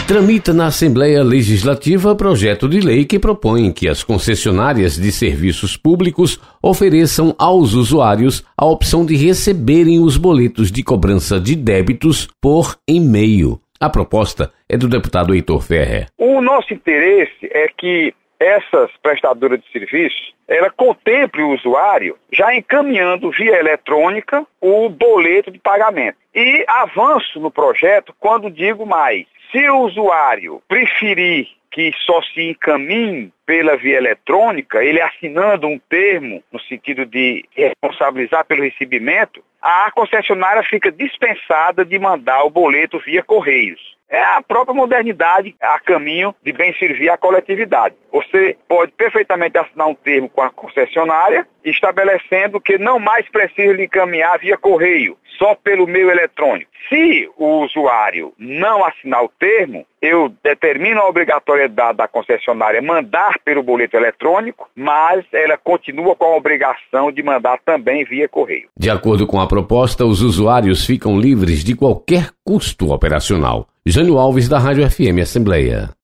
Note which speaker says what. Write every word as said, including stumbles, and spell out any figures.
Speaker 1: Tramita na Assembleia Legislativa projeto de lei que propõe que as concessionárias de serviços públicos ofereçam aos usuários a opção de receberem os boletos de cobrança de débitos por e-mail. A proposta é do deputado Heitor Ferrer.
Speaker 2: O nosso interesse é que essas prestadoras de serviços, ela contemple o usuário já encaminhando via eletrônica o boleto de pagamento. E avanço no projeto quando digo mais. Se o usuário preferir que só se encaminhe pela via eletrônica, ele assinando um termo no sentido de responsabilizar pelo recebimento, a concessionária fica dispensada de mandar o boleto via correios. É a própria modernidade a caminho de bem servir à coletividade. Você pode perfeitamente assinar um termo com a concessionária, estabelecendo que não mais precisa lhe encaminhar via correio, só pelo meio eletrônico. Se o usuário não assinar o termo, eu determino a obrigatoriedade da concessionária mandar pelo boleto eletrônico, mas ela continua com a obrigação de mandar também via correio.
Speaker 1: De acordo com a proposta, os usuários ficam livres de qualquer custo operacional. Jânio Alves, da Rádio F M Assembleia.